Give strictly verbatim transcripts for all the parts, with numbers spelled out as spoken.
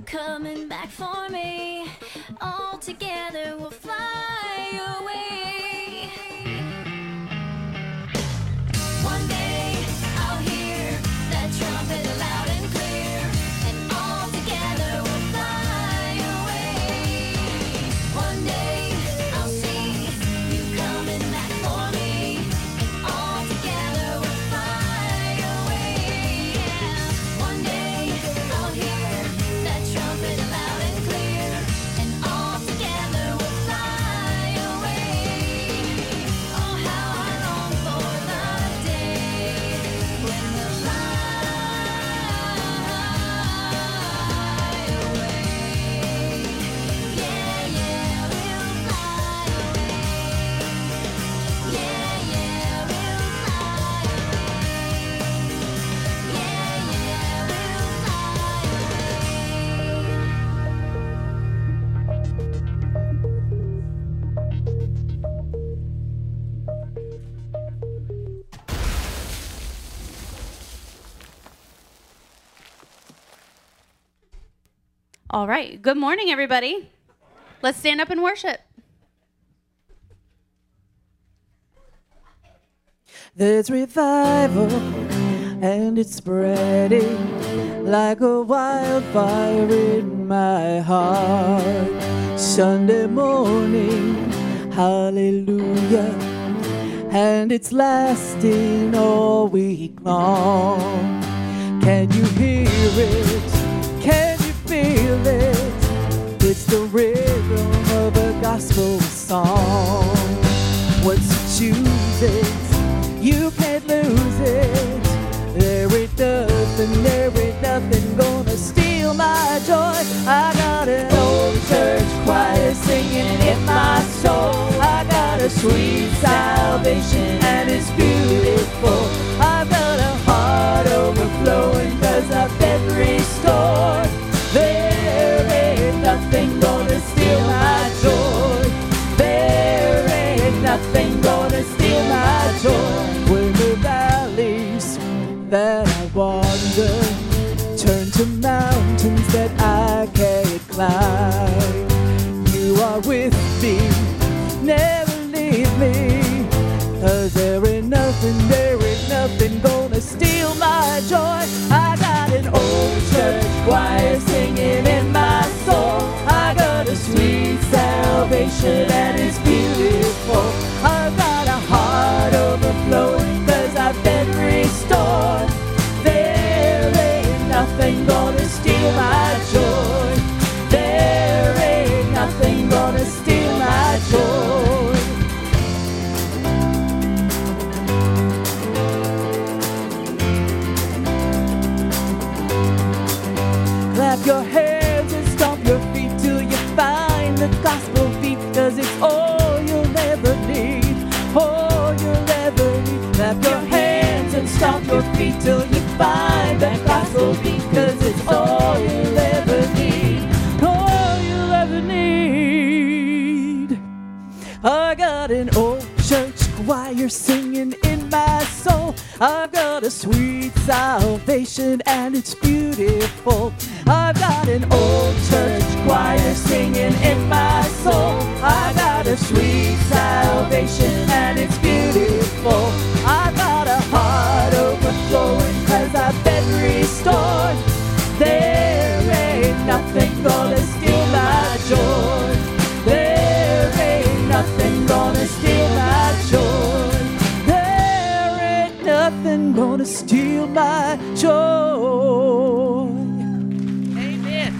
coming back for me. All together we'll fly away. One day I'll hear that trumpet loud and clear, and all together we'll fly away. One day I'll see you coming back for me, and all together we'll fly away. Yeah. One day I'll hear that trumpet loud and clear, and all together we'll fly away. Oh, how I long for the day when we'll fly away. Yeah, yeah, we'll fly away. Yeah, yeah, we'll fly away. Yeah, yeah, we'll All right. Good morning, everybody. Let's stand up and worship. There's revival, and it's spreading like a wildfire in my heart. Sunday morning, hallelujah, and it's lasting all week long. Can you hear it? Can you feel it? It's the rhythm of a gospel song. Once you choose it, you can't lose it. There ain't nothing, there ain't nothing gonna steal my joy. I got an old church choir singing in my soul. I got a sweet salvation and it's beautiful. I've got a heart overflowing 'cause I've been restored. There ain't nothing gonna steal my joy. There ain't nothing gonna steal my joy. When the valleys that I wander turn to mountains that I can't climb, you are with me, never leave me. 'Cause there ain't nothing, there ain't nothing gonna steal my joy. I got an old church choir singing in my soul. I got a sweet salvation and it's beautiful. I've got a heart overflowing 'cause I've been restored. There ain't nothing gonna steal my joy. There ain't nothing gonna steal my joy. Clap your hands and stomp your feet till you find the gospel beat, 'cause it's all you'll ever need, all you'll ever need. Clap your hands and stomp your feet till you find that gospel beat, 'cause it's all you'll ever need, all you'll ever need. I got an old church choir singing in my soul. I've got a sweet salvation and it's beautiful. I've got an old church choir singing in my soul. I got a sweet salvation and it's beautiful. I've got a heart overflowing 'cause I've been restored. There ain't nothing gonna steal my joy. There ain't nothing gonna steal my joy. There ain't nothing gonna steal my joy. Amen.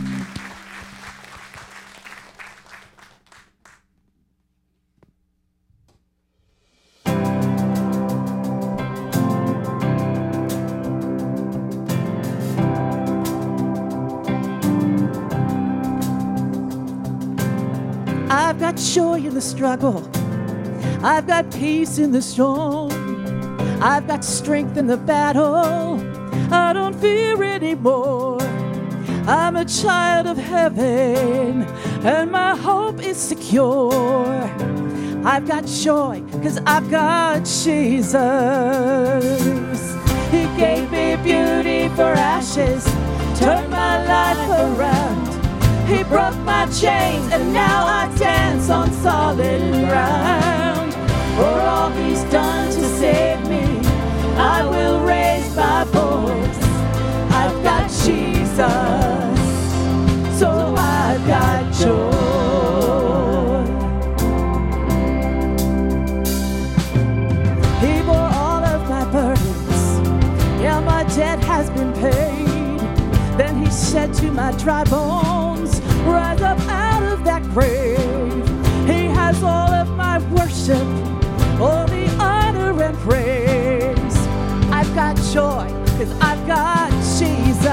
I've got joy in the struggle. I've got peace in the storm. I've got strength in the battle. I don't fear anymore. I'm a child of heaven, and my hope is secure. I've got joy, 'cause I've got Jesus. He gave me beauty for ashes, turned my life around. He broke my chains, and now I dance on solid ground. For all he's done to save me, I will raise my voice. I've got Jesus, so I've got joy. He bore all of my burdens, yeah, my debt has been paid. Then he said to my dry bones, rise up out of that grave. He has all of my worship, all the honor and praise. I've got joy, cause I've got Jesus.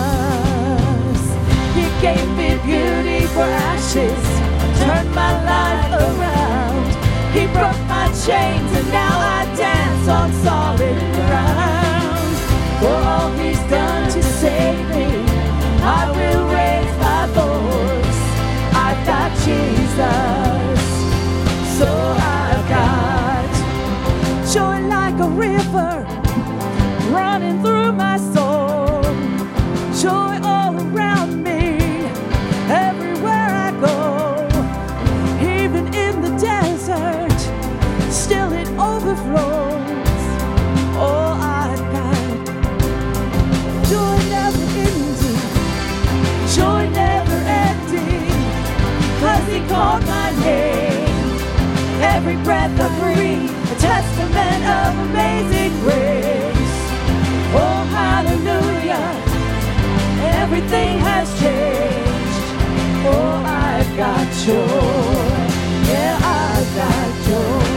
He gave me beauty for ashes, turned my life around. He broke my chains, and now I dance on solid ground. For all he's done to save me, I will raise my voice. I've got Jesus, so I've got joy like a river running through my soul. Joy all around me, everywhere I go. Even in the desert, still it overflows. Oh, I've got joy never ending, joy never ending, 'cause he called my name. Every breath I breathe, a testament of amazing grace. Oh, hallelujah, everything has changed. Oh, I've got joy, yeah, I've got joy.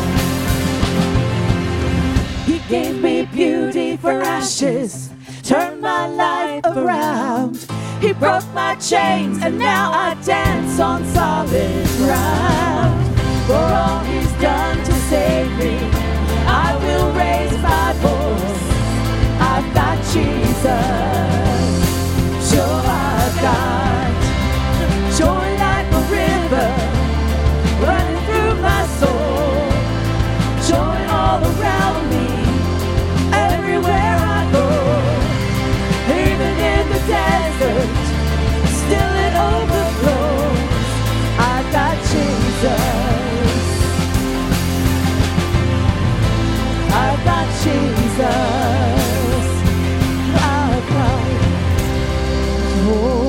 He gave me beauty for ashes, turned my life around. He broke my chains, and now I dance on solid ground. For all he's done to save me, I will raise my voice. I've got Jesus, so I've got joy like a river running through my soul. Joy all around me, everywhere I go. Even in the desert, still it overflows. I've got Jesus, I've got Jesus, I've got joy.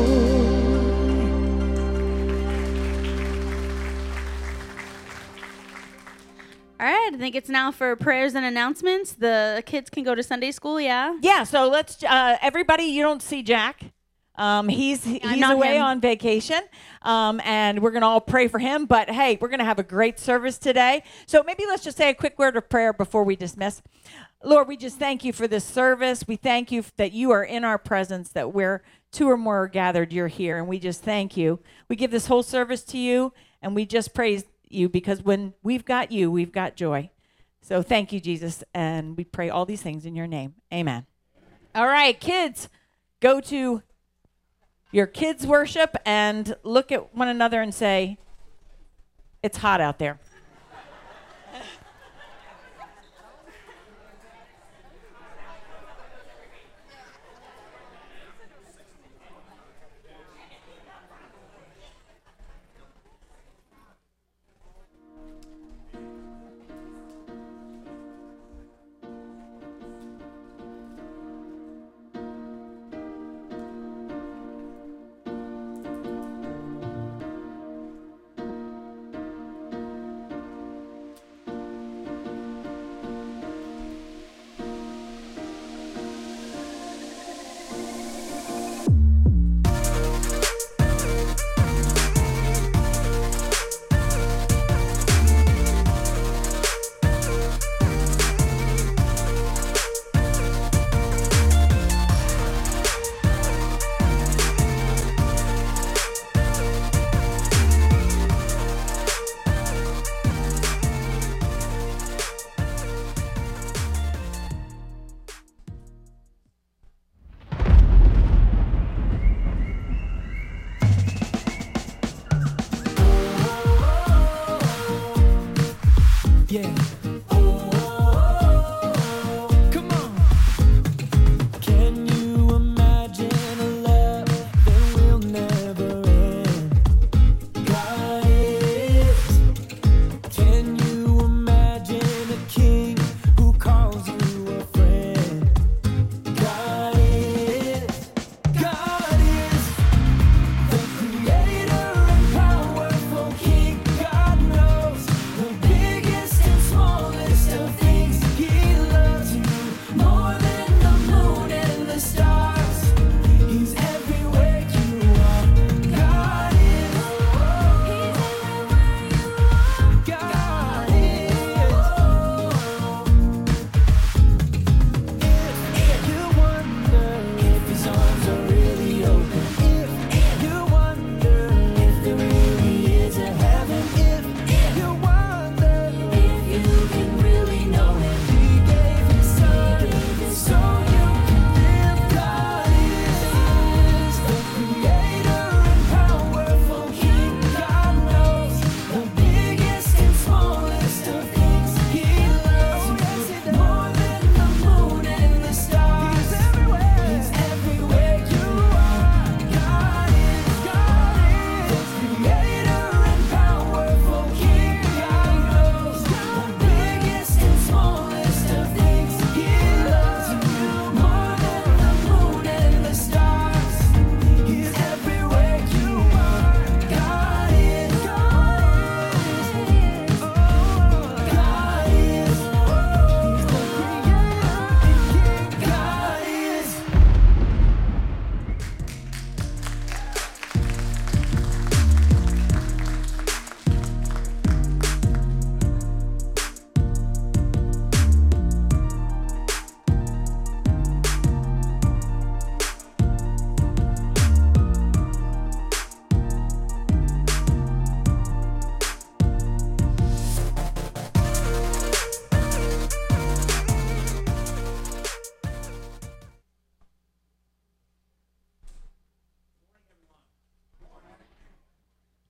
All right, I think it's now for prayers and announcements. The kids can go to Sunday school, yeah? Yeah, so let's, uh, everybody, you don't see Jack. Um, he's he's not away him. on vacation, um, and we're going to all pray for him. But, hey, we're going to have a great service today. So maybe let's just say a quick word of prayer before we dismiss. Lord, we just thank you for this service. We thank you that you are in our presence, that where two or more are gathered, you're here. And we just thank you. We give this whole service to you, and we just praise you because when we've got you, we've got joy. So thank you, Jesus, and we pray all these things in your name. Amen. All right, kids, go to your kids' worship and look at one another and say, it's hot out there.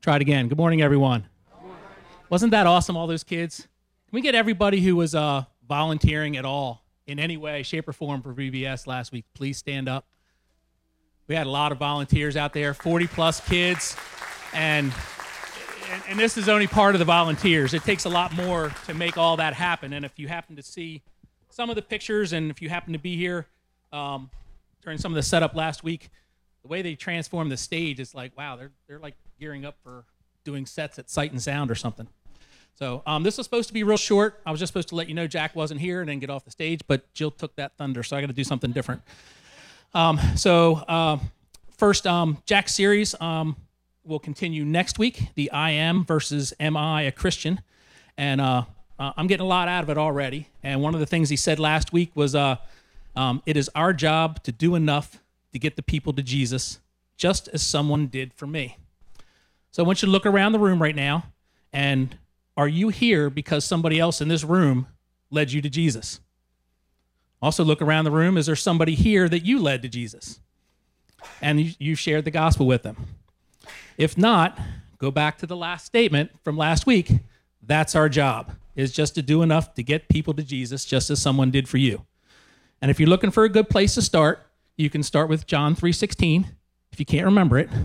Try it again. Good morning, everyone. Wasn't that awesome, all those kids? Can we get everybody who was uh, volunteering at all in any way, shape, or form for V B S last week, please stand up. We had a lot of volunteers out there, forty plus kids, and, and and this is only part of the volunteers. It takes a lot more to make all that happen, and if you happen to see some of the pictures, and if you happen to be here um, during some of the setup last week, the way they transformed the stage is like, wow, they're they're like gearing up for doing sets at Sight and Sound or something. So um, this was supposed to be real short. I was just supposed to let you know Jack wasn't here and then get off the stage, but Jill took that thunder, so I got to do something different. Um, so uh, first, um, Jack's series um, will continue next week, the I Am versus Am I a Christian? And uh, uh, I'm getting a lot out of it already. And one of the things he said last week was, uh, um, it is our job to do enough to get the people to Jesus, just as someone did for me. So I want you to look around the room right now, and are you here because somebody else in this room led you to Jesus? Also look around the room, is there somebody here that you led to Jesus? And you, you shared the gospel with them. If not, go back to the last statement from last week. That's our job, is just to do enough to get people to Jesus, just as someone did for you. And if you're looking for a good place to start, you can start with John three sixteen, if you can't remember it.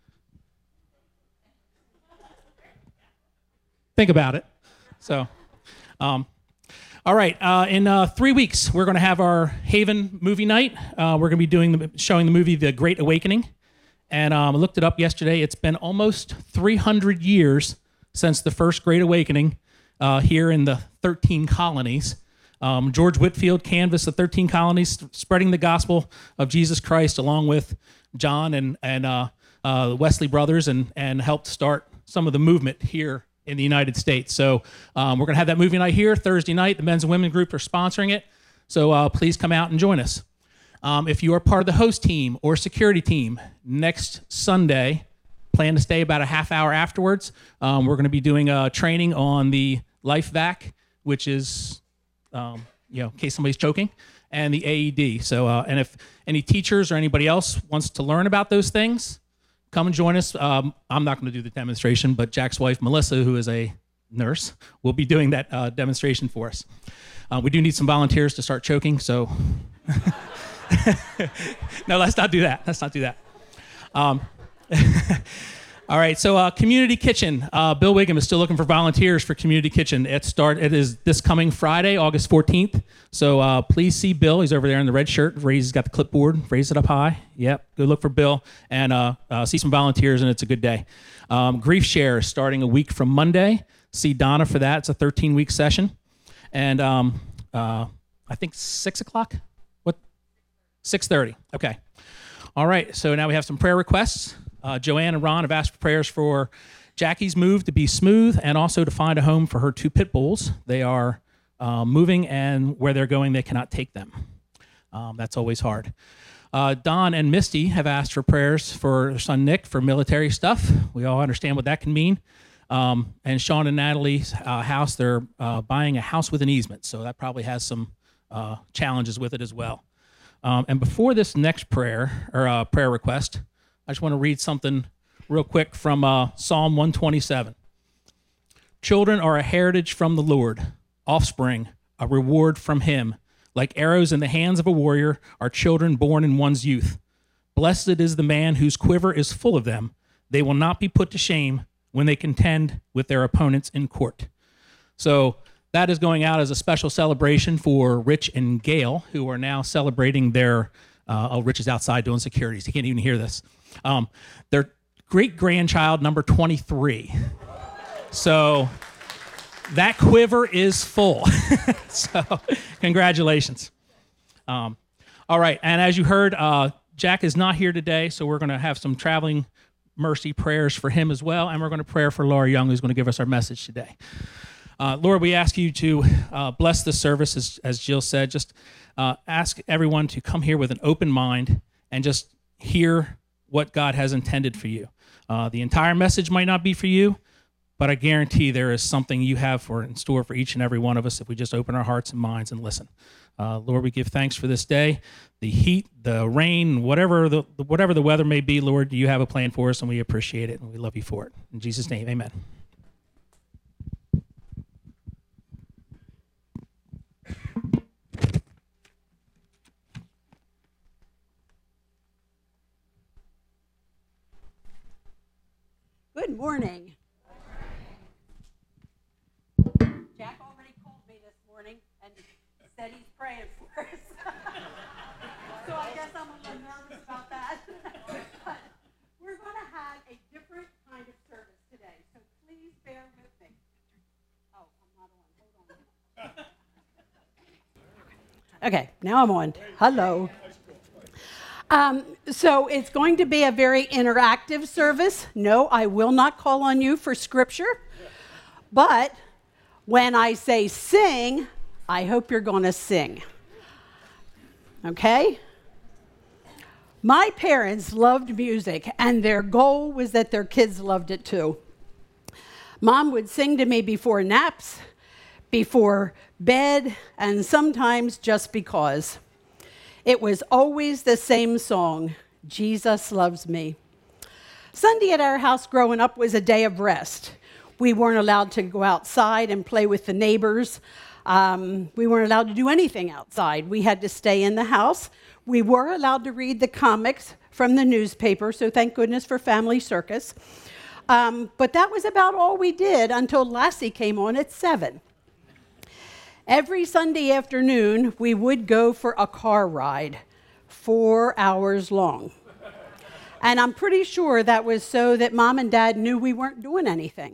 Think about it. So, um, all right. Uh, in uh, three weeks, we're going to have our Haven movie night. Uh, we're going to be doing the, showing the movie The Great Awakening. And um, I looked it up yesterday. It's been almost three hundred years since the first Great Awakening uh, here in the thirteen colonies. Um, George Whitefield canvassed the thirteen colonies, spreading the gospel of Jesus Christ along with John and, and uh, uh, the Wesley brothers, and, and helped start some of the movement here in the United States. So um, we're going to have that movie night here Thursday night. The men's and women's group are sponsoring it. So uh, please come out and join us. Um, if you are part of the host team or security team, next Sunday, plan to stay about a half hour afterwards. Um, we're going to be doing a training on the LifeVac, which is, um, you know, in case somebody's choking, and the A E D. So, uh, and if any teachers or anybody else wants to learn about those things, come and join us. Um, I'm not going to do the demonstration, but Jack's wife, Melissa, who is a nurse, will be doing that uh, demonstration for us. Uh, we do need some volunteers to start choking, so... No, let's not do that. Let's not do that. Um, all right, so uh, Community Kitchen. Uh, Bill Wiggum is still looking for volunteers for Community Kitchen. It start. It is this coming Friday, August fourteenth. So uh, please see Bill. He's over there in the red shirt. Ray's got the clipboard. Raise it up high. Yep, go look for Bill and uh, uh, see some volunteers, and it's a good day. Um, Grief Share is starting a week from Monday. See Donna for that. It's a thirteen-week session. And um, uh, I think six o'clock? What? six thirty. Okay. All right, so now we have some prayer requests. Uh, Joanne and Ron have asked for prayers for Jackie's move to be smooth and also to find a home for her two pit bulls. They are uh, moving, and where they're going, they cannot take them. Um, that's always hard. Uh, Don and Misty have asked for prayers for their son Nick for military stuff. We all understand what that can mean. Um, and Sean and Natalie's uh, house, they're uh, buying a house with an easement, so that probably has some uh, challenges with it as well. Um, and before this next prayer or uh, prayer request, I just want to read something real quick from uh, Psalm one twenty-seven. Children are a heritage from the Lord, offspring, a reward from him. Like arrows in the hands of a warrior are children born in one's youth. Blessed is the man whose quiver is full of them. They will not be put to shame when they contend with their opponents in court. So that is going out as a special celebration for Rich and Gail, who are now celebrating their, uh, oh, Rich is outside doing securities. He can't even hear this. Um, their great-grandchild number twenty-three. So that quiver is full. So congratulations. Um, all right, and as you heard, uh, Jack is not here today, so we're going to have some traveling mercy prayers for him as well, and we're going to pray for Laura Young, who's going to give us our message today. Uh, Lord, we ask you to uh, bless this service, as, as Jill said. Just uh, ask everyone to come here with an open mind and just hear what God has intended for you. Uh, the entire message might not be for you, but I guarantee there is something you have for in store for each and every one of us if we just open our hearts and minds and listen. Uh, Lord, we give thanks for this day. The heat, the rain, whatever the whatever the weather may be, Lord, you have a plan for us, and we appreciate it, and we love you for it. In Jesus' name, amen. Good morning. Jack already called me this morning and said he's praying for us. So I guess I'm a little nervous about that. But we're going to have a different kind of service today, so please bear with me. Oh, I'm not on. Hold on. Okay, now I'm on. Hello. Um, so it's going to be a very interactive service. No, I will not call on you for scripture. But when I say sing, I hope you're going to sing. Okay? My parents loved music, and their goal was that their kids loved it too. Mom would sing to me before naps, before bed, and sometimes just because. It was always the same song, Jesus Loves Me. Sunday at our house growing up was a day of rest. We weren't allowed to go outside and play with the neighbors. Um, we weren't allowed to do anything outside. We had to stay in the house. We were allowed to read the comics from the newspaper, so thank goodness for Family Circus. Um, but that was about all we did until Lassie came on at seven. Every Sunday afternoon, we would go for a car ride, four hours long. And I'm pretty sure that was so that Mom and Dad knew we weren't doing anything.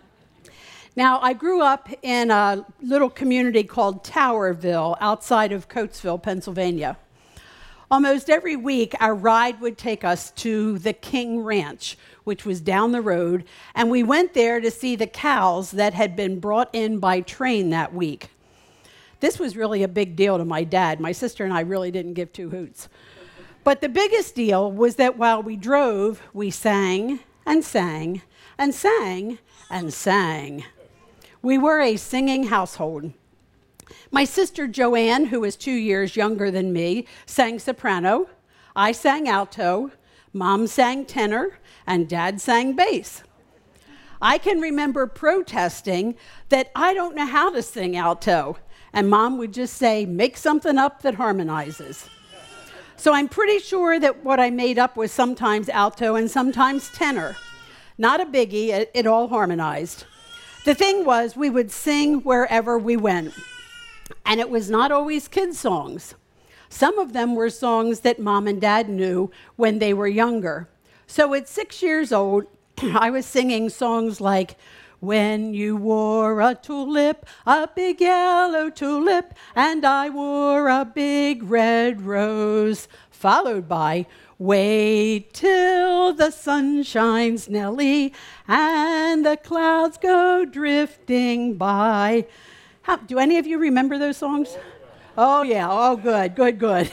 Now, I grew up in a little community called Towerville outside of Coatesville, Pennsylvania. Almost every week, our ride would take us to the King Ranch, which was down the road, and we went there to see the cows that had been brought in by train that week. This was really a big deal to my dad. My sister and I really didn't give two hoots. But the biggest deal was that while we drove, we sang and sang and sang and sang. We were a singing household. My sister Joanne, who was two years younger than me, sang soprano. I sang alto. Mom sang tenor, and Dad sang bass. I can remember protesting that I don't know how to sing alto. And Mom would just say, make something up that harmonizes. So I'm pretty sure that what I made up was sometimes alto and sometimes tenor. Not a biggie, it, it all harmonized. The thing was, we would sing wherever we went. And it was not always kids' songs. Some of them were songs that Mom and Dad knew when they were younger. So at six years old, I was singing songs like, when you wore a tulip, a big yellow tulip, and I wore a big red rose, followed by, wait till the sun shines, Nellie, and the clouds go drifting by. How, do any of you remember those songs? Oh, yeah. Oh, good, good, good.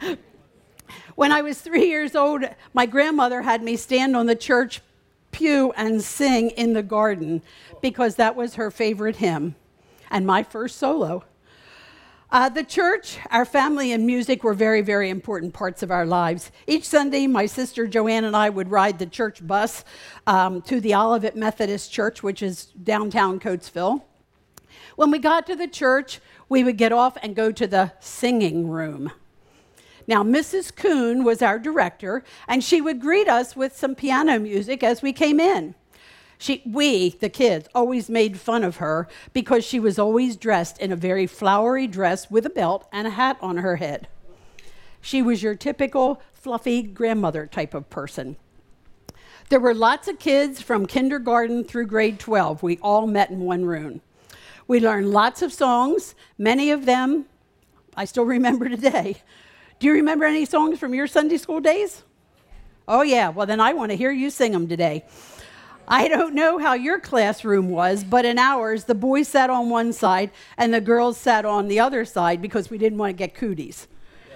When I was three years old, my grandmother had me stand on the church pew and sing in the garden because that was her favorite hymn and my first solo. Uh, the church, our family, and music were very, very important parts of our lives. Each Sunday, my sister Joanne and I would ride the church bus um, to the Olivet Methodist Church, which is downtown Coatesville. When we got to the church, we would get off and go to the singing room. Now, Missus Kuhn was our director, and she would greet us with some piano music as we came in. She, we, the kids, always made fun of her because she was always dressed in a very flowery dress with a belt and a hat on her head. She was your typical fluffy grandmother type of person. There were lots of kids from kindergarten through grade twelve. We all met in one room. We learned lots of songs, many of them I still remember today. Do you remember any songs from your Sunday school days? Oh, yeah. Well, then I want to hear you sing them today. I don't know how your classroom was, but in ours, the boys sat on one side and the girls sat on the other side because we didn't want to get cooties.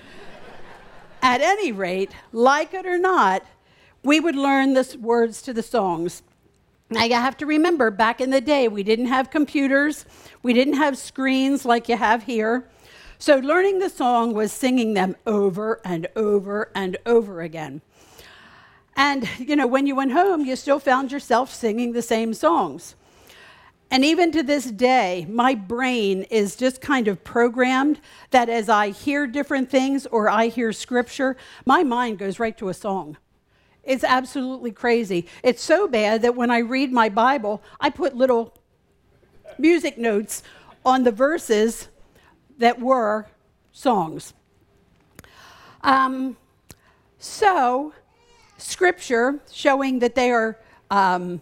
At any rate, like it or not, we would learn the words to the songs. Now, you have to remember, back in the day, we didn't have computers. We didn't have screens like you have here. So learning the song was singing them over and over and over again. And, you know, when you went home, you still found yourself singing the same songs. And even to this day, my brain is just kind of programmed that as I hear different things or I hear scripture, my mind goes right to a song. It's absolutely crazy. It's so bad that when I read my Bible, I put little music notes on the verses that were songs. Um, so, scripture showing that they are... Um,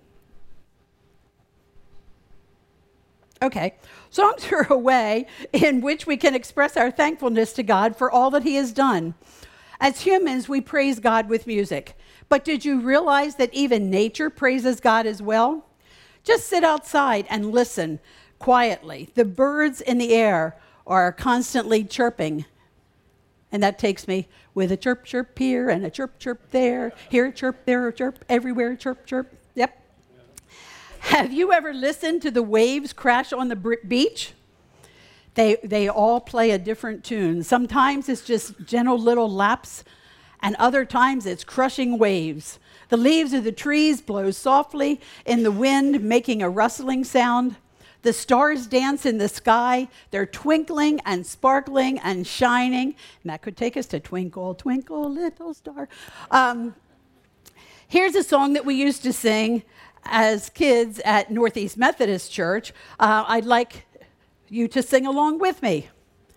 Okay, songs are a way in which we can express our thankfulness to God for all that He has done. As humans, we praise God with music. But did you realize that even nature praises God as well? Just sit outside and listen quietly. The birds in the air are constantly chirping. And that takes me with a chirp, chirp here and a chirp, chirp there. Here a chirp, there a chirp, everywhere a chirp, chirp. Yep. Have you ever listened to the waves crash on the beach? They, they all play a different tune. Sometimes it's just gentle little laps, and other times it's crushing waves. The leaves of the trees blow softly in the wind, making a rustling sound. The stars dance in the sky. They're twinkling and sparkling and shining. And that could take us to Twinkle, Twinkle, Little Star. Um, here's a song that we used to sing as kids at Northeast Methodist Church. Uh, I'd like you to sing along with me.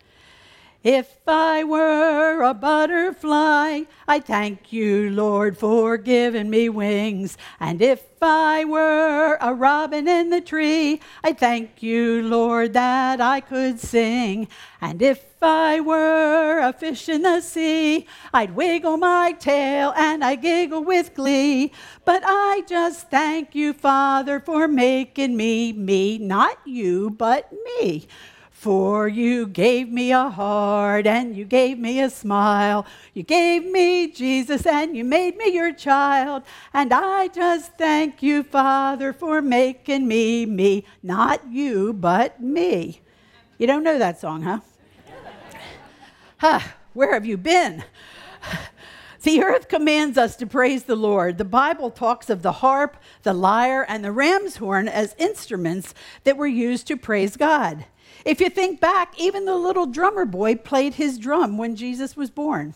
If I were a butterfly, I thank you, Lord, for giving me wings. And if I were a robin in the tree, I thank you, Lord, that I could sing. And if I were a fish in the sea, I'd wiggle my tail and I giggle with glee. But I just thank you, Father, for making me me, not you, but me. For you gave me a heart and you gave me a smile. You gave me Jesus and you made me your child. And I just thank you, Father, for making me me. Not you, but me. You don't know that song, huh? Huh, where have you been? The earth commands us to praise the Lord. The Bible talks of the harp, the lyre, and the ram's horn as instruments that were used to praise God. If you think back, even the little drummer boy played his drum when Jesus was born.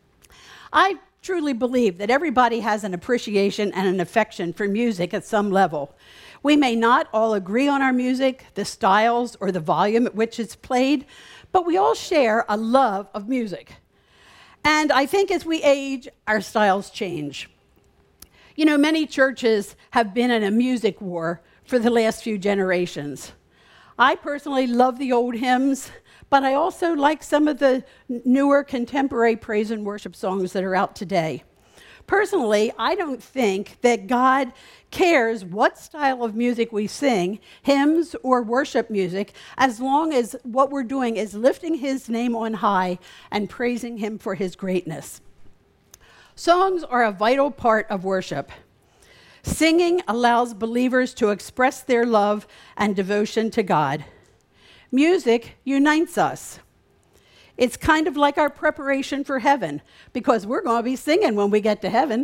I truly believe that everybody has an appreciation and an affection for music at some level. We may not all agree on our music, the styles, or the volume at which it's played, but we all share a love of music. And I think as we age, our styles change. You know, many churches have been in a music war for the last few generations. I personally love the old hymns, but I also like some of the newer contemporary praise and worship songs that are out today. Personally, I don't think that God cares what style of music we sing, hymns or worship music, as long as what we're doing is lifting His name on high and praising Him for His greatness. Songs are a vital part of worship. Singing allows believers to express their love and devotion to God. Music unites us. It's kind of like our preparation for heaven, because we're going to be singing when we get to heaven.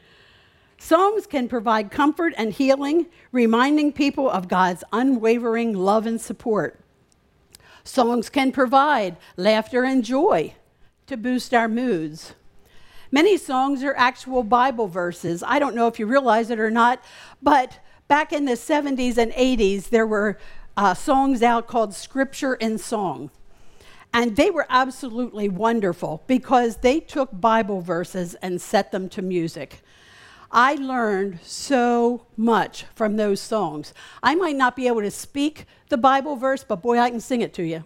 Songs can provide comfort and healing, reminding people of God's unwavering love and support. Songs can provide laughter and joy to boost our moods. Many songs are actual Bible verses. I don't know if you realize it or not, but back in the seventies and eighties, there were uh, songs out called Scripture in Song. And they were absolutely wonderful because they took Bible verses and set them to music. I learned so much from those songs. I might not be able to speak the Bible verse, but boy, I can sing it to you.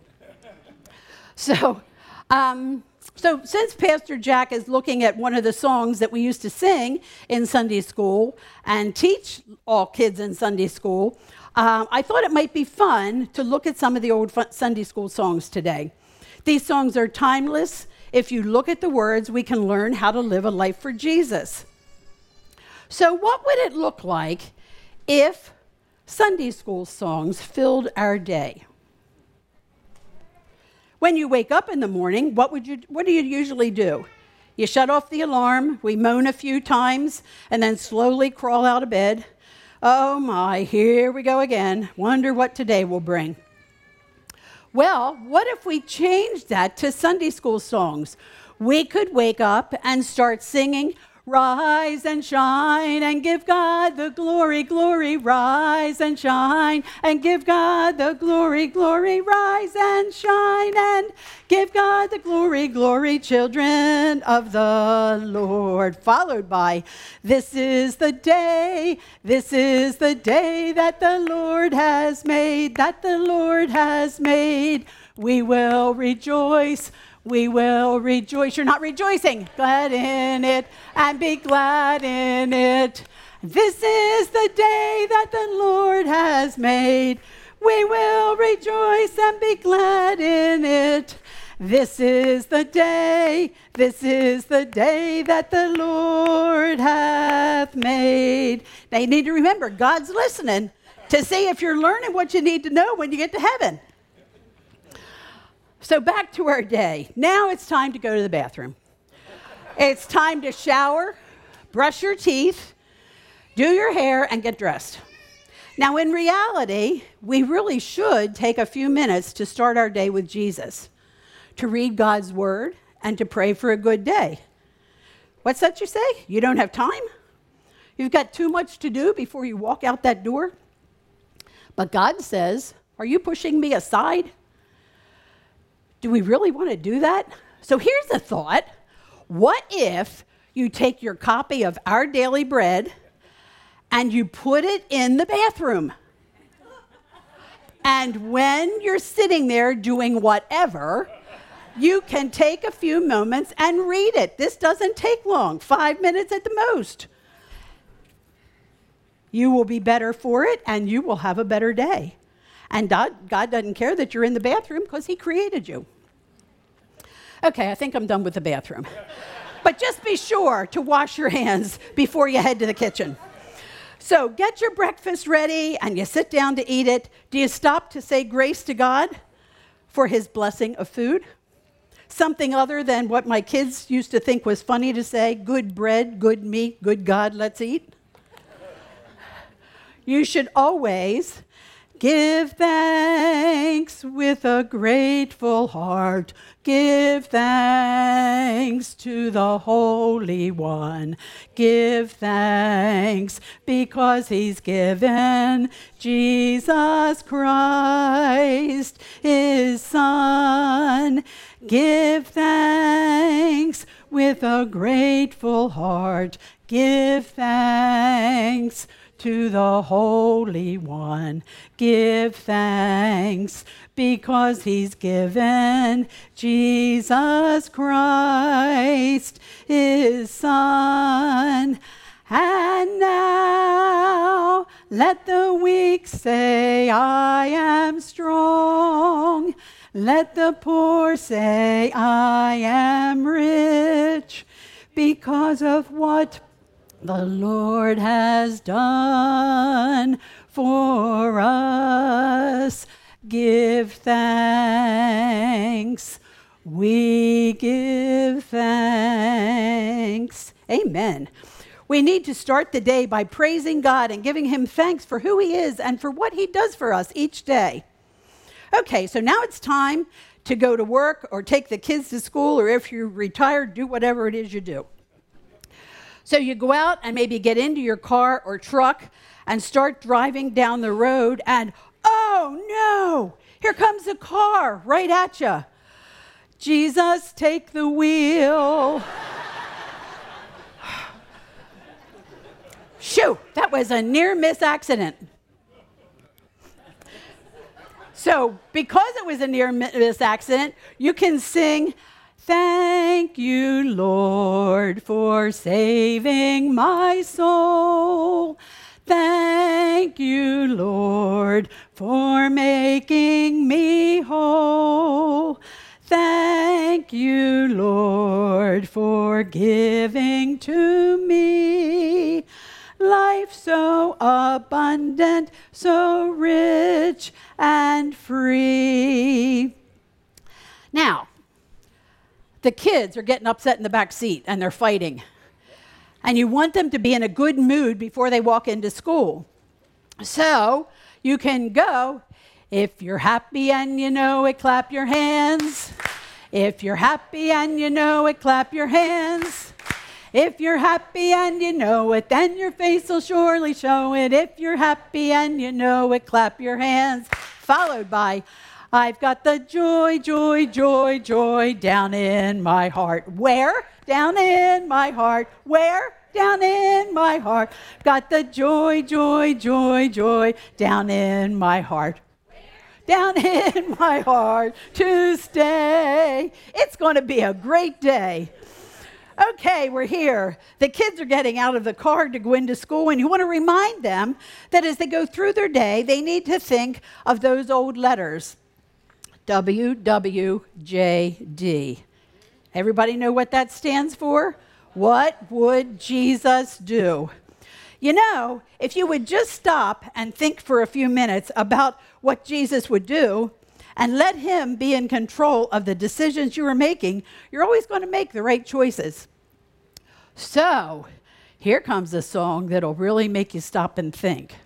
So, um, So since Pastor Jack is looking at one of the songs that we used to sing in Sunday school and teach all kids in Sunday school, um, I thought it might be fun to look at some of the old fun- Sunday school songs today. These songs are timeless. If you look at the words, we can learn how to live a life for Jesus. So what would it look like if Sunday school songs filled our day? When you wake up in the morning, what would you what do you usually do? You shut off the alarm, we moan a few times, and then slowly crawl out of bed. Oh my, here we go again. Wonder what today will bring. Well, what if we changed that to Sunday school songs? We could wake up and start singing, rise and shine and give God the glory, glory, rise and shine and give God the glory, glory, rise and shine and give God the glory, glory, children of the Lord. Followed by, this is the day, this is the day that the Lord has made, that the Lord has made. We will rejoice. We will rejoice. You're not rejoicing. Glad in it and be glad in it. This is the day that the Lord has made. We will rejoice and be glad in it. This is the day, this is the day that the Lord hath made. Now you need to remember, God's listening to see if you're learning what you need to know when you get to heaven. So back to our day. Now it's time to go to the bathroom. It's time to shower, brush your teeth, do your hair, and get dressed. Now, in reality, we really should take a few minutes to start our day with Jesus, to read God's word, and to pray for a good day. What's that you say? You don't have time? You've got too much to do before you walk out that door? But God says, are you pushing me aside? Do we really want to do that? So here's a thought. What if you take your copy of Our Daily Bread and you put it in the bathroom? And when you're sitting there doing whatever, you can take a few moments and read it. This doesn't take long, five minutes at the most. You will be better for it, and you will have a better day. And God, God doesn't care that you're in the bathroom because he created you. Okay, I think I'm done with the bathroom. But just be sure to wash your hands before you head to the kitchen. So get your breakfast ready and you sit down to eat it. Do you stop to say grace to God for his blessing of food? Something other than what my kids used to think was funny to say, good bread, good meat, good God, let's eat. You should always give thanks with a grateful heart. Give thanks to the Holy One. Give thanks because he's given Jesus Christ, his Son. Give thanks with a grateful heart. Give thanks to the Holy One. Give thanks because he's given Jesus Christ, his Son. And now let the weak say, I am strong. Let the poor say, I am rich because of what the Lord has done for us. Give thanks. We give thanks. Amen. We need to start the day by praising God and giving him thanks for who he is and for what he does for us each day. Okay, so now it's time to go to work or take the kids to school, or if you're retired, do whatever it is you do. So you go out and maybe get into your car or truck and start driving down the road, and oh no, here comes a car right at you. Jesus, take the wheel. Shoo, that was a near-miss accident. So because it was a near-miss accident, you can sing, thank you, Lord, for saving my soul. Thank you, Lord, for making me whole. Thank you, Lord, for giving to me life so abundant, so rich and free. Now, the kids are getting upset in the back seat and they're fighting. And you want them to be in a good mood before they walk into school. So you can go, if you're happy and you know it, clap your hands. If you're happy and you know it, clap your hands. If you're happy and you know it, then your face will surely show it. If you're happy and you know it, clap your hands. Followed by, I've got the joy, joy, joy, joy down in my heart. Where? Down in my heart. Where? Down in my heart. Got the joy, joy, joy, joy down in my heart. Down in my heart to stay. It's going to be a great day. Okay, we're here. The kids are getting out of the car to go into school, and you want to remind them that as they go through their day, they need to think of those old letters. W W J D. Everybody know what that stands for? What would Jesus do? You know, if you would just stop and think for a few minutes about what Jesus would do and let him be in control of the decisions you are making, you're always going to make the right choices. So, here comes a song that'll really make you stop and think.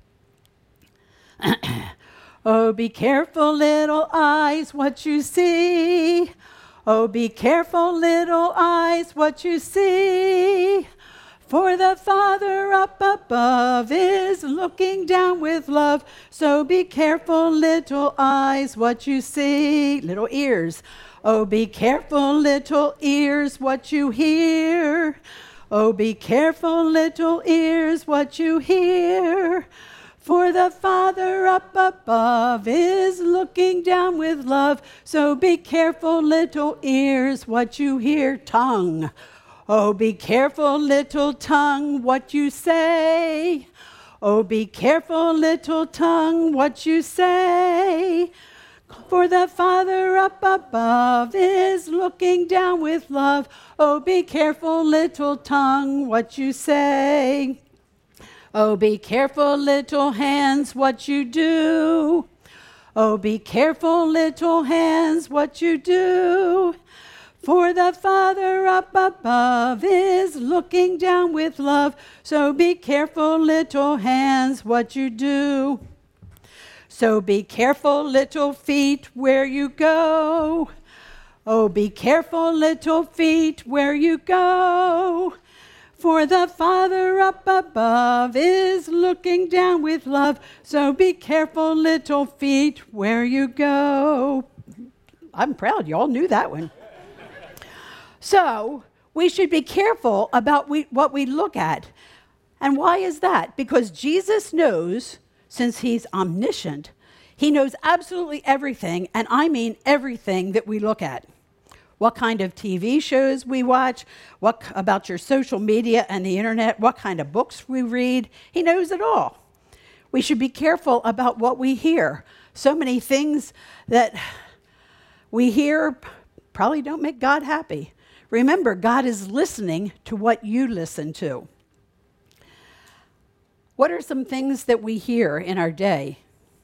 Oh, be careful, little eyes, what you see. Oh, be careful, little eyes, what you see. For the Father up above is looking down with love. So be careful, little eyes, what you see. Little ears. Oh, be careful, little ears, what you hear. Oh, be careful, little ears, what you hear. For the Father up above is looking down with love. So be careful, little ears, what you hear. Tongue. Oh, be careful, little tongue, what you say. Oh, be careful, little tongue, what you say. For the Father up above is looking down with love. Oh, be careful, little tongue, what you say. Oh, be careful, little hands, what you do. Oh, be careful, little hands, what you do. For the Father up above is looking down with love. So be careful, little hands, what you do. So be careful, little feet, where you go. Oh, be careful, little feet, where you go. For the Father up above is looking down with love. So be careful, little feet, where you go. I'm proud you all knew that one. So we should be careful about we, what we look at. And why is that? Because Jesus knows, since he's omniscient, he knows absolutely everything, and I mean everything that we look at. What kind of T V shows we watch, what about your social media and the internet, what kind of books we read. He knows it all. We should be careful about what we hear. So many things that we hear probably don't make God happy. Remember, God is listening to what you listen to. What are some things that we hear in our day?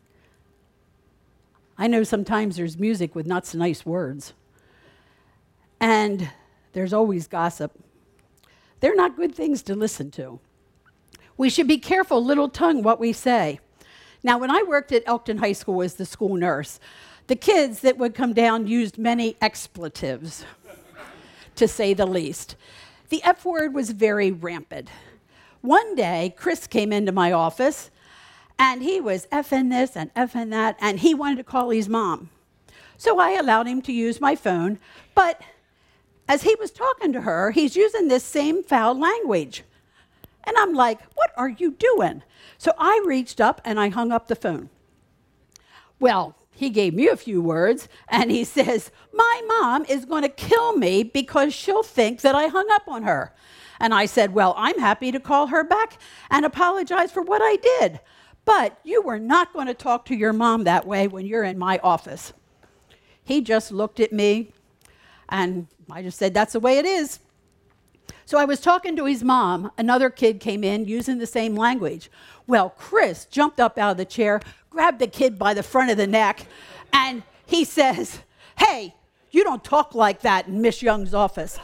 I know sometimes there's music with not so nice words. And there's always gossip. They're not good things to listen to. We should be careful, little tongue, what we say. Now, when I worked at Elkton High School as the school nurse, the kids that would come down used many expletives, to say the least. The F word was very rampant. One day, Chris came into my office, and he was effing this and effing that, and he wanted to call his mom. So I allowed him to use my phone, but as he was talking to her, he's using this same foul language. And I'm like, what are you doing? So I reached up and I hung up the phone. Well, he gave me a few words, and he says, my mom is going to kill me because she'll think that I hung up on her. And I said, well, I'm happy to call her back and apologize for what I did. But you were not going to talk to your mom that way when you're in my office. He just looked at me, and I just said, that's the way it is. So I was talking to his mom. Another kid came in using the same language. Well, Chris jumped up out of the chair, grabbed the kid by the front of the neck, and he says, hey, You don't talk like that in Miss Young's office.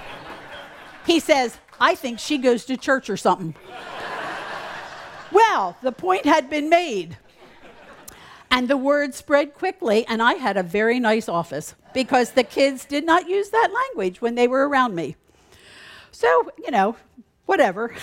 He says, I think she goes to church or something. Well, the point had been made. And the word spread quickly, and I had a very nice office because the kids did not use that language when they were around me. So, you know, whatever.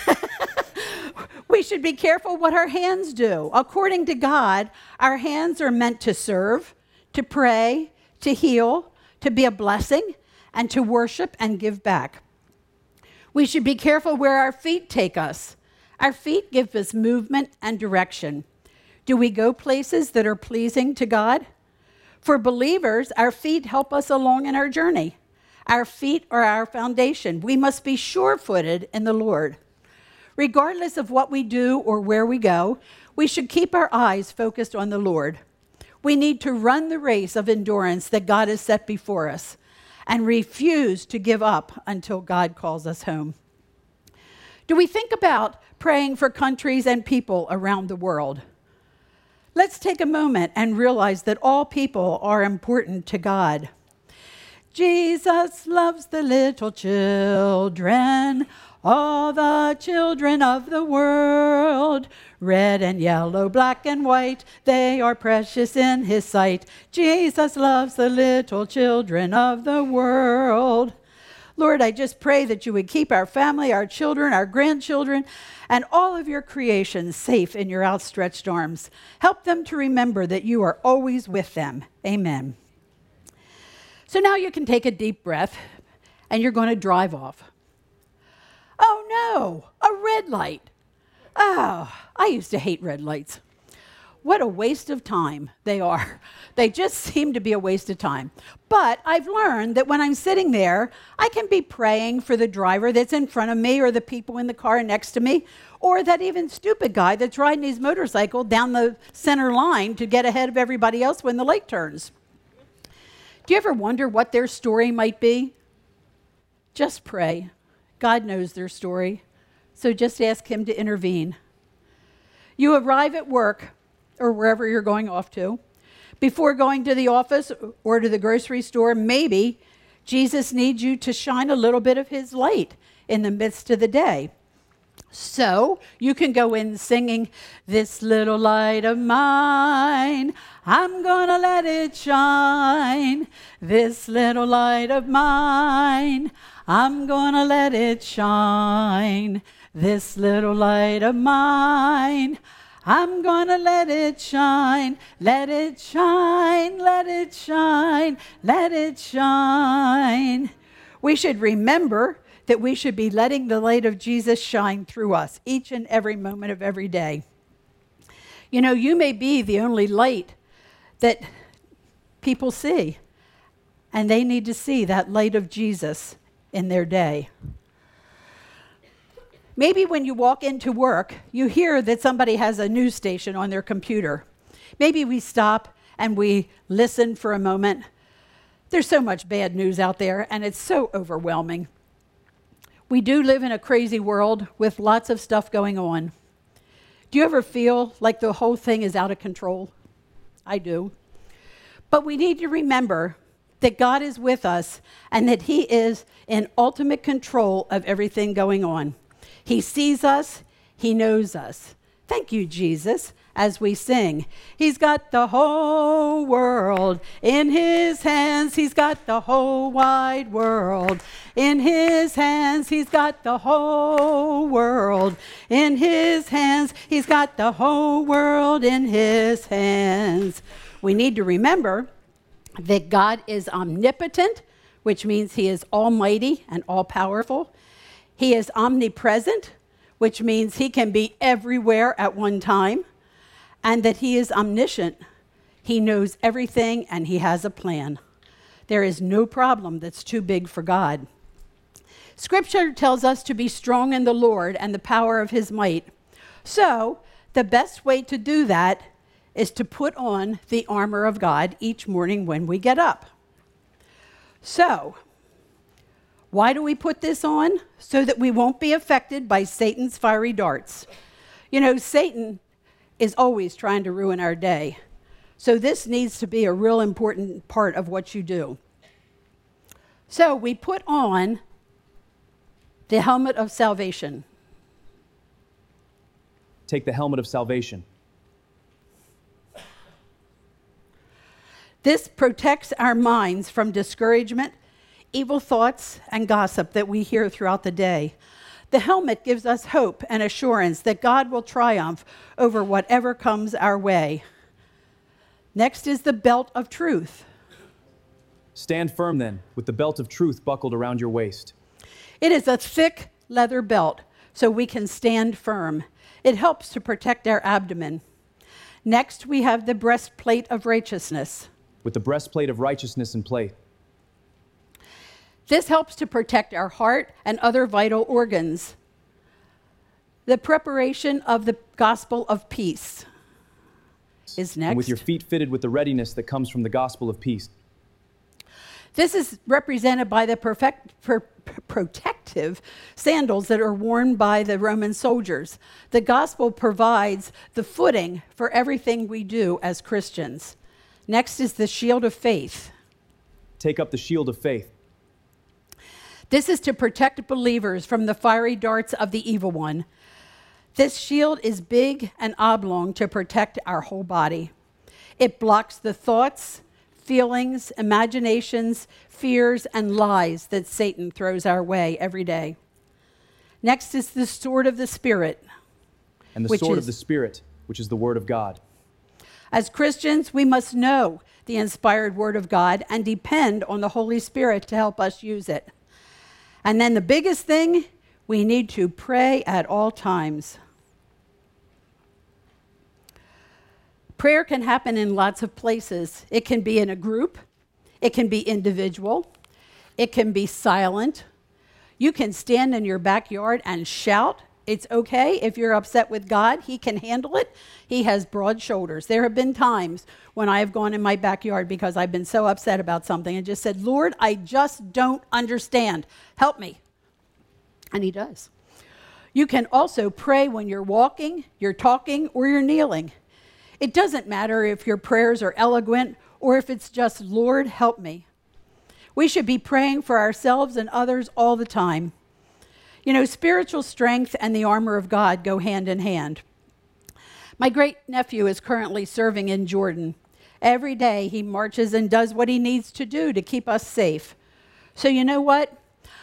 We should be careful what our hands do. According to God, our hands are meant to serve, to pray, to heal, to be a blessing, and to worship and give back. We should be careful where our feet take us. Our feet give us movement and direction. Do we go places that are pleasing to God? For believers, our feet help us along in our journey. Our feet are our foundation. We must be sure-footed in the Lord. Regardless of what we do or where we go, we should keep our eyes focused on the Lord. We need to run the race of endurance that God has set before us and refuse to give up until God calls us home. Do we think about praying for countries and people around the world? Let's take a moment and realize that all people are important to God. Jesus loves the little children, all the children of the world. Red and yellow, black and white, they are precious in his sight. Jesus loves the little children of the world. Lord, I just pray that you would keep our family, our children, our grandchildren, and all of your creations safe in your outstretched arms. Help them to remember that you are always with them. Amen. So now you can take a deep breath, and you're going to drive off. Oh no, a red light. Oh, I used to hate red lights. What a waste of time they are. They just seem to be a waste of time. But I've learned that when I'm sitting there, I can be praying for the driver that's in front of me or the people in the car next to me, or that even stupid guy that's riding his motorcycle down the center line to get ahead of everybody else when the light turns. Do you ever wonder what their story might be? Just pray. God knows their story, so just ask him to intervene. You arrive at work or wherever you're going off to. Before going to the office or to the grocery store, maybe Jesus needs you to shine a little bit of his light in the midst of the day. So you can go in singing, "This little light of mine, I'm gonna let it shine. This little light of mine, I'm gonna let it shine. This little light of mine, I'm gonna let it shine. Let it shine, let it shine, let it shine." We should remember that we should be letting the light of Jesus shine through us each and every moment of every day. You know, you may be the only light that people see, and they need to see that light of Jesus in their day. Maybe when you walk into work, you hear that somebody has a news station on their computer. Maybe we stop and we listen for a moment. There's so much bad news out there, and it's so overwhelming. We do live in a crazy world with lots of stuff going on. Do you ever feel like the whole thing is out of control? I do. But we need to remember that God is with us and that he is in ultimate control of everything going on. He sees us. He knows us. Thank you, Jesus, as we sing. He's got the whole world in his hands. He's got the whole wide world in his hands. He's got the whole world in his hands. He's got the whole world in his hands. We need to remember that God is omnipotent, which means he is almighty and all-powerful. He is omnipresent, which means he can be everywhere at one time, and that he is omniscient. He knows everything, and he has a plan. There is no problem that's too big for God. Scripture tells us to be strong in the Lord and the power of his might. So, the best way to do that is to put on the armor of God each morning when we get up. So, why do we put this on? So that we won't be affected by Satan's fiery darts. You know, Satan is always trying to ruin our day. So this needs to be a real important part of what you do. So we put on the helmet of salvation. Take the helmet of salvation. This protects our minds from discouragement, evil thoughts, and gossip that we hear throughout the day. The helmet gives us hope and assurance that God will triumph over whatever comes our way. Next is the belt of truth. Stand firm then, with the belt of truth buckled around your waist. It is a thick leather belt, so we can stand firm. It helps to protect our abdomen. Next, we have the breastplate of righteousness. With the breastplate of righteousness in plate. This helps to protect our heart and other vital organs. The preparation of the gospel of peace is next. And with your feet fitted with the readiness that comes from the gospel of peace. This is represented by the perfect, per, protective sandals that are worn by the Roman soldiers. The gospel provides the footing for everything we do as Christians. Next is the shield of faith. Take up the shield of faith. This is to protect believers from the fiery darts of the evil one. This shield is big and oblong to protect our whole body. It blocks the thoughts, feelings, imaginations, fears, and lies that Satan throws our way every day. Next is the sword of the Spirit. And the sword of the Spirit, which is the word of God. As Christians, we must know the inspired word of God and depend on the Holy Spirit to help us use it. And then the biggest thing, we need to pray at all times. Prayer can happen in lots of places. It can be in a group. It can be individual. It can be silent. You can stand in your backyard and shout. It's okay if you're upset with God. He can handle it. He has broad shoulders. There have been times when I have gone in my backyard because I've been so upset about something and just said, Lord, I just don't understand. Help me. And he does. You can also pray when you're walking, you're talking, or you're kneeling. It doesn't matter if your prayers are eloquent or if it's just, Lord, help me. We should be praying for ourselves and others all the time. You know, spiritual strength and the armor of God go hand in hand. My great nephew is currently serving in Jordan. Every day he marches and does what he needs to do to keep us safe. So you know what?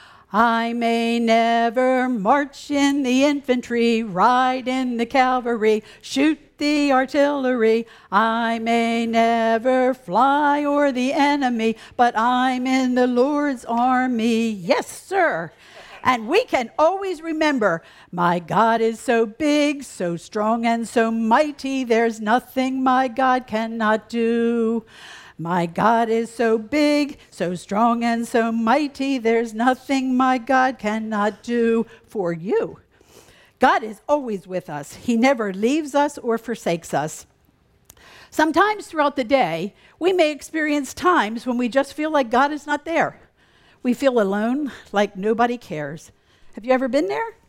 I may never march in the infantry, ride in the cavalry, shoot the artillery. I may never fly o'er the enemy, but I'm in the Lord's army. Yes, sir. And we can always remember, my God is so big, so strong, and so mighty, there's nothing my God cannot do. My God is so big, so strong, and so mighty, there's nothing my God cannot do for you. God is always with us. He never leaves us or forsakes us. Sometimes throughout the day, we may experience times when we just feel like God is not there. We feel alone, like nobody cares. Have you ever been there?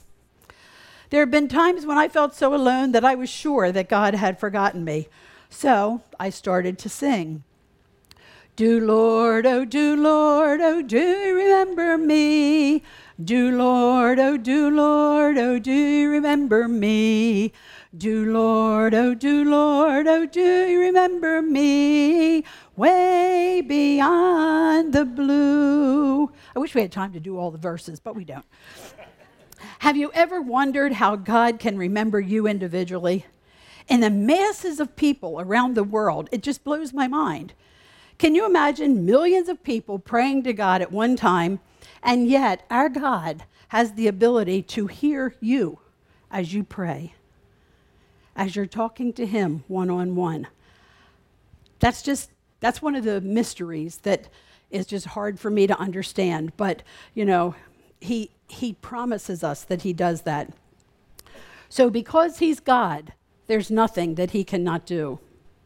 There have been times when I felt so alone that I was sure that God had forgotten me. So I started to sing. Do Lord, oh do Lord, oh do you remember me? Do Lord, oh do Lord, oh do you remember me? Do Lord, oh do Lord, oh do you remember me? Way beyond the blue. I wish we had time to do all the verses, but we don't. Have you ever wondered how God can remember you individually? In the masses of people around the world, it just blows my mind. Can you imagine millions of people praying to God at one time, and yet our God has the ability to hear you as you pray, as you're talking to him one-on-one. That's just, that's one of the mysteries that is just hard for me to understand. But, you know, he he promises us that he does that. So because he's God, there's nothing that he cannot do.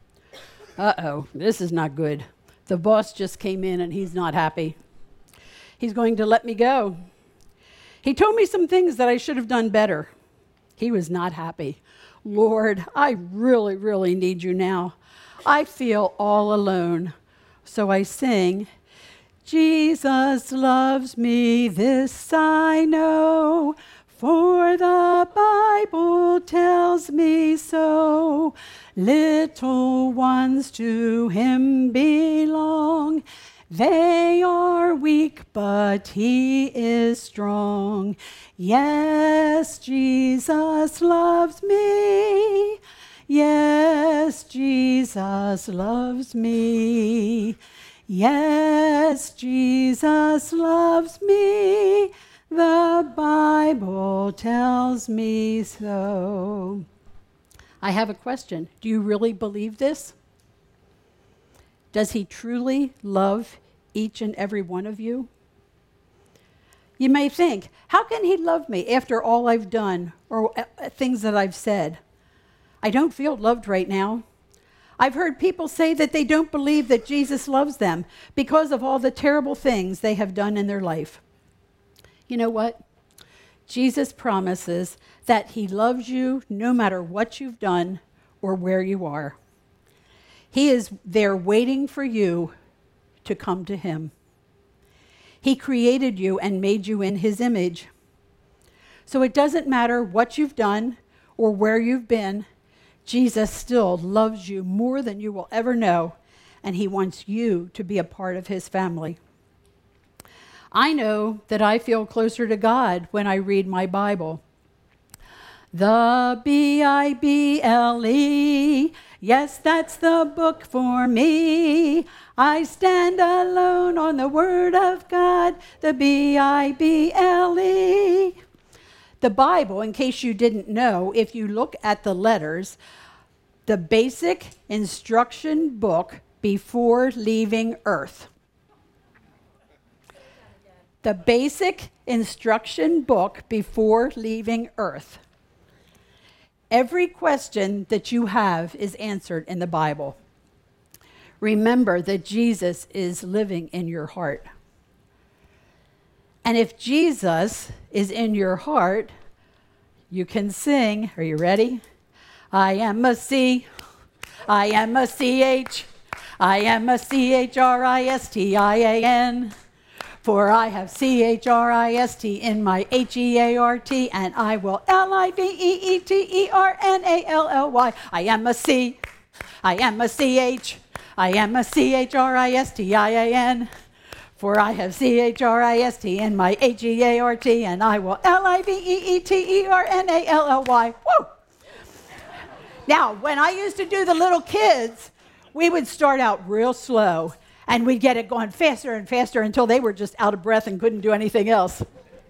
Uh-oh, this is not good. The boss just came in and he's not happy. He's going to let me go. He told me some things that I should have done better. He was not happy. Lord, I really, really need you now. I feel all alone. So I sing, Jesus loves me, this I know, for the Bible tells me so. Little ones to him belong. They are weak, but he is strong. Yes, Jesus loves me. Yes, Jesus loves me. Yes, Jesus loves me. The Bible tells me so. I have a question. Do you really believe this? Does he truly love each and every one of you? You may think, how can he love me after all I've done or uh, things that I've said? I don't feel loved right now. I've heard people say that they don't believe that Jesus loves them because of all the terrible things they have done in their life. You know what? Jesus promises that he loves you no matter what you've done or where you are. He is there waiting for you to come to him. He created you and made you in his image. So it doesn't matter what you've done or where you've been, Jesus still loves you more than you will ever know, and he wants you to be a part of his family. I know that I feel closer to God when I read my Bible. The B I B L E, yes, that's the book for me. I stand alone on the Word of God, the B I B L E. The Bible, in case you didn't know, if you look at the letters, the basic instruction book before leaving Earth. The basic instruction book before leaving Earth. Every question that you have is answered in the Bible. Remember that Jesus is living in your heart. And if Jesus is in your heart, you can sing. Are you ready? I am a C. I am a C H. I am a C H R I S T I A N. For I have C H R I S T in my H E A R T, and I will L I V E E T E R N A L L Y. I am a C. I am a C H. I am a C H R I S T I A N. For I have C H R I S T in my H E A R T, and I will L I V E E T E R N A L L Y. Woo! Now, when I used to do the little kids, we would start out real slow, and we'd get it going faster and faster until they were just out of breath and couldn't do anything else.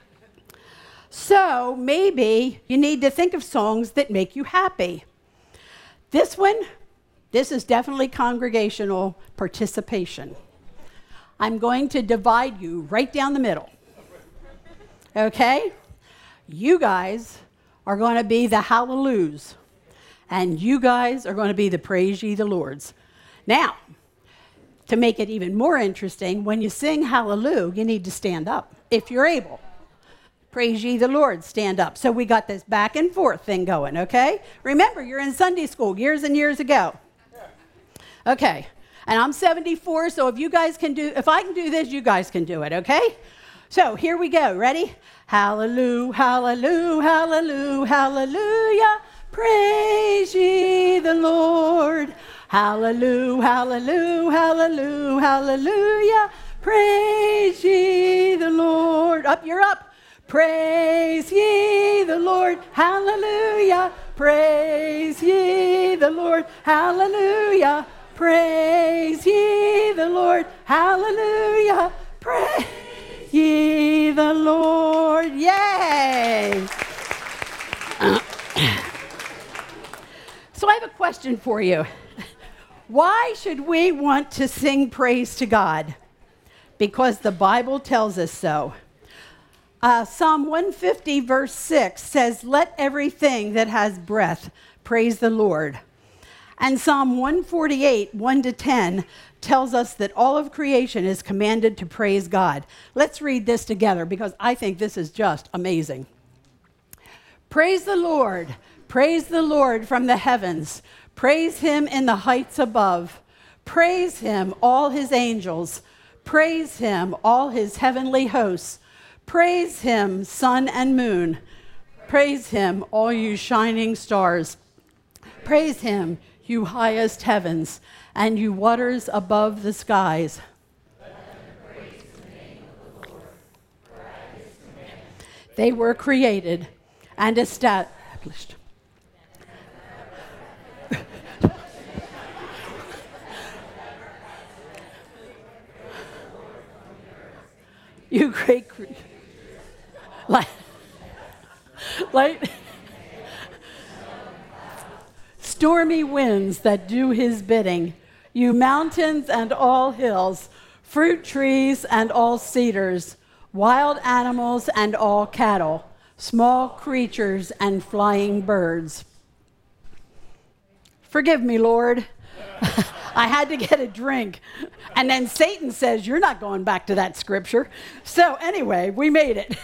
So maybe you need to think of songs that make you happy. This one, this is definitely congregational participation. I'm going to divide you right down the middle. Okay? You guys are going to be the hallelujahs, and you guys are going to be the praise ye the Lords. Now, to make it even more interesting, when you sing hallelujah, you need to stand up, if you're able. Praise ye the Lord, stand up. So we got this back and forth thing going, okay? Remember, you're in Sunday school years and years ago. Okay, and I'm seventy-four, so if you guys can do, if I can do this, you guys can do it, okay? So here we go, ready? Hallelujah, hallelujah, hallelujah, hallelujah. Praise ye the Lord. Hallelujah, hallelujah, hallelujah, hallelujah. Praise ye the Lord. Up, you're up. Praise ye the Lord. Hallelujah. Praise ye the Lord. Hallelujah. Praise ye the Lord. Hallelujah. Praise ye the Lord. Yay. So I have a question for you. Why should we want to sing praise to God? Because the Bible tells us so. Uh, Psalm one fifty verse six says, let everything that has breath praise the Lord. And Psalm one forty-eight, one to ten tells us that all of creation is commanded to praise God. Let's read this together because I think this is just amazing. Praise the Lord. Praise the Lord from the heavens. Praise him in the heights above. Praise him, all his angels. Praise him, all his heavenly hosts. Praise him, sun and moon. Praise him, all you shining stars. Praise him, you highest heavens, and you waters above the skies. They were created and established. You great cre- light, light, stormy winds that do his bidding, you mountains and all hills, fruit trees and all cedars, wild animals and all cattle, small creatures and flying birds. Forgive me, Lord. I had to get a drink. And then Satan says, you're not going back to that scripture. So anyway, we made it.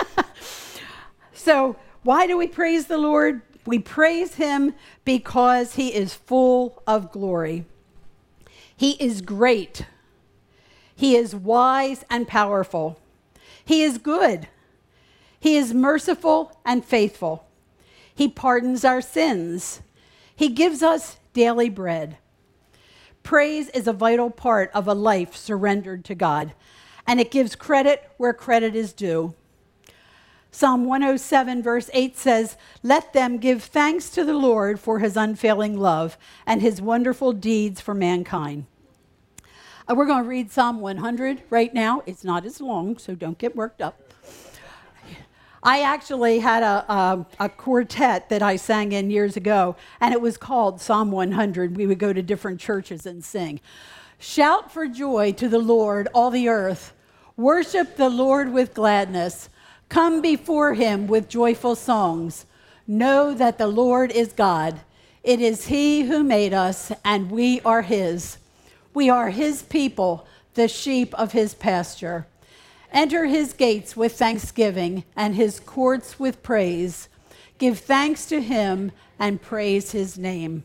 So why do we praise the Lord? We praise him because he is full of glory. He is great. He is wise and powerful. He is good. He is merciful and faithful. He pardons our sins. He gives us daily bread. Praise is a vital part of a life surrendered to God, and it gives credit where credit is due. Psalm one oh seven, verse eight says, "Let them give thanks to the Lord for his unfailing love and his wonderful deeds for mankind." Uh, we're going to read Psalm one hundred right now. It's not as long, so don't get worked up. I actually had a, a, a quartet that I sang in years ago, and it was called Psalm one hundred. We would go to different churches and sing. Shout for joy to the Lord, all the earth. Worship the Lord with gladness. Come before him with joyful songs. Know that the Lord is God. It is he who made us, and we are his. We are his people, the sheep of his pasture. Enter his gates with thanksgiving and his courts with praise. Give thanks to him and praise his name.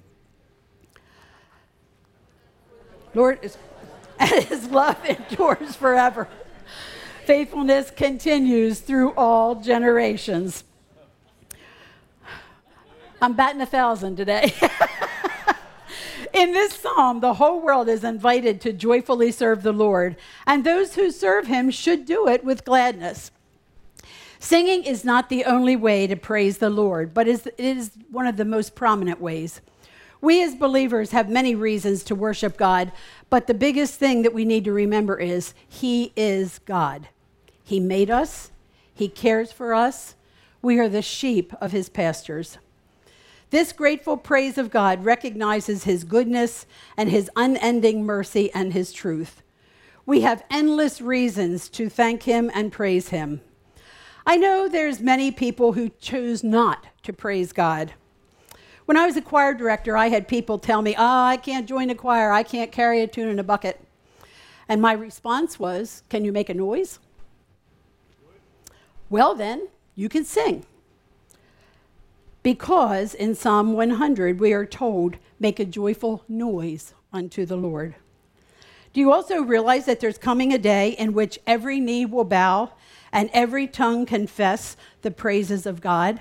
Lord, and his love endures forever. Faithfulness continues through all generations. I'm batting a thousand today. In this psalm, the whole world is invited to joyfully serve the Lord, and those who serve him should do it with gladness. Singing is not the only way to praise the Lord, but it is one of the most prominent ways. We as believers have many reasons to worship God, but the biggest thing that we need to remember is he is God. He made us. He cares for us. We are the sheep of his pastures. This grateful praise of God recognizes his goodness and his unending mercy and his truth. We have endless reasons to thank him and praise him. I know there's many people who choose not to praise God. When I was a choir director, I had people tell me, oh, I can't join a choir. I can't carry a tune in a bucket. And my response was, can you make a noise? Well, then, you can sing. Because in Psalm one hundred, we are told, make a joyful noise unto the Lord. Do you also realize that there's coming a day in which every knee will bow and every tongue confess the praises of God?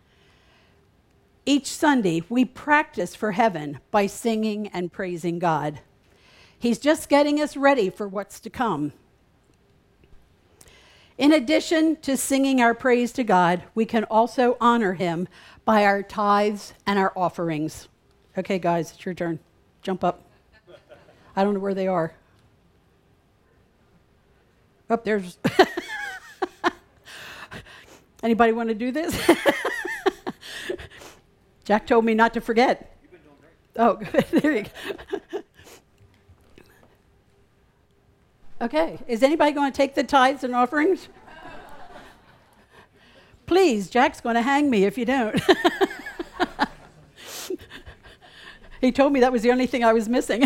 Each Sunday, we practice for heaven by singing and praising God. He's just getting us ready for what's to come. In addition to singing our praise to God, we can also honor him by our tithes and our offerings. Okay, guys, it's your turn. Jump up. I don't know where they are. Up there's. Anybody want to do this? Jack told me not to forget. You've been doing great. Oh, there you go. Okay, is anybody going to take the tithes and offerings? Please, Jack's going to hang me if you don't. He told me that was the only thing I was missing.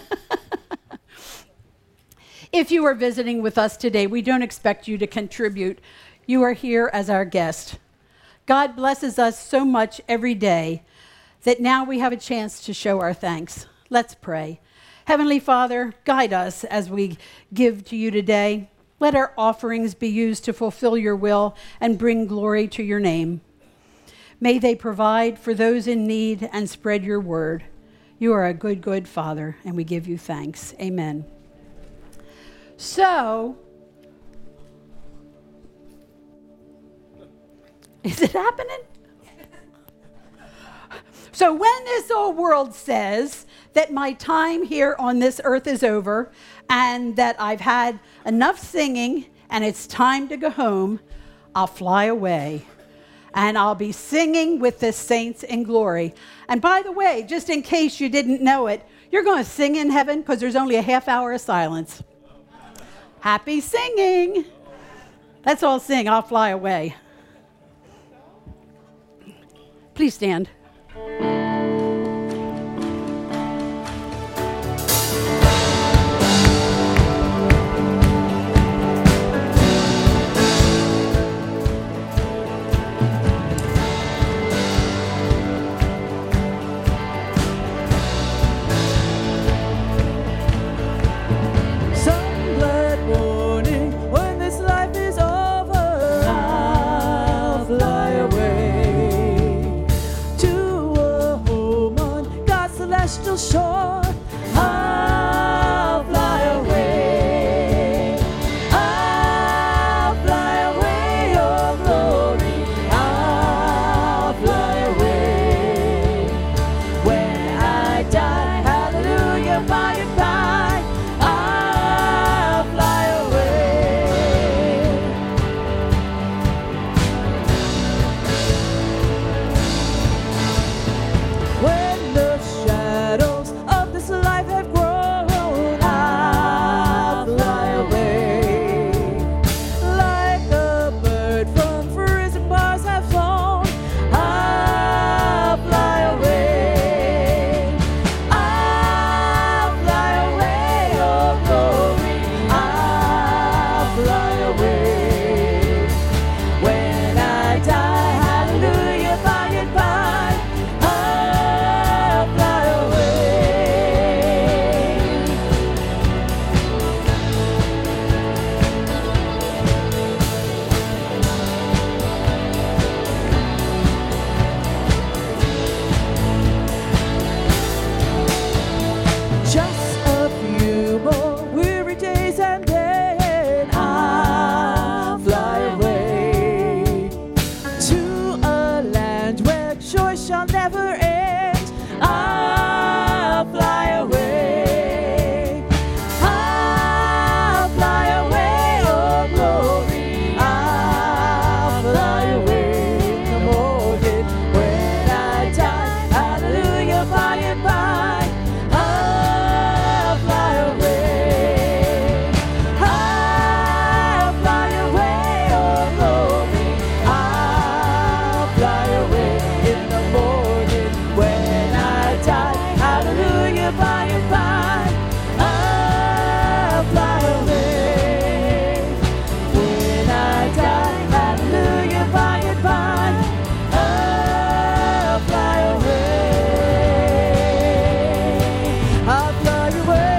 If you are visiting with us today, we don't expect you to contribute. You are here as our guest. God blesses us so much every day that now we have a chance to show our thanks. Let's pray. Heavenly Father, guide us as we give to you today. Let our offerings be used to fulfill your will and bring glory to your name. May they provide for those in need and spread your word. You are a good, good Father, and we give you thanks. Amen. So, is it happening? So when this old world says that my time here on this earth is over and that I've had enough singing and it's time to go home, I'll fly away and I'll be singing with the saints in glory. And by the way, just in case you didn't know it, you're going to sing in heaven because there's only a half hour of silence. Happy singing. Let's all sing, I'll fly away. Please stand. Shore, I'll fly away. I'll fly away, oh glory. I'll fly away. When I die, hallelujah, by and by, I'll fly away. When the shadows of this life have grown, I'll fly away. Like a bird from prison bars have flown, I'll fly away. I'll fly away, oh glory, I'll fly away. When I die, hallelujah, by and by, I'll fly away. Just a few more weary days and then I'll fly away to a land where joy shall never end. I'll fly away. I'll fly away, oh glory. I'll fly away. Come on, again. When I die, hallelujah, by and by, I'll fly away. I'll fly away, oh glory. I'll fly away in the morning. When I die, hallelujah, by and by, I'll fly away. When I die, hallelujah, by and by, I'll fly away. I'll fly away.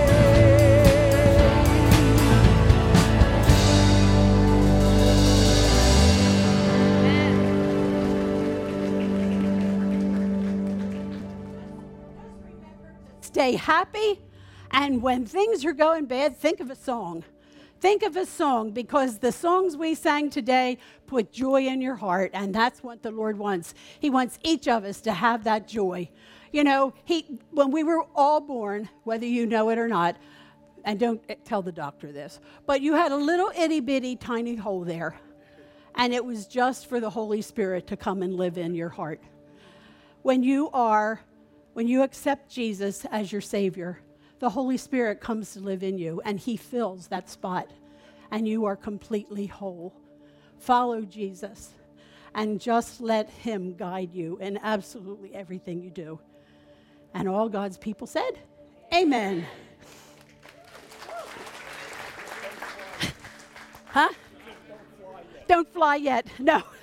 Stay happy, and when things are going bad, think of a song. Think of a song, because the songs we sang today put joy in your heart, and that's what the Lord wants. He wants each of us to have that joy. You know, he when we were all born, whether you know it or not, and don't tell the doctor this, but you had a little itty bitty tiny hole there, and it was just for the Holy Spirit to come and live in your heart. When you are, when you accept Jesus as your Savior, the Holy Spirit comes to live in you, and he fills that spot, and you are completely whole. Follow Jesus, and just let him guide you in absolutely everything you do. And all God's people said, amen. Huh? Don't fly yet. No.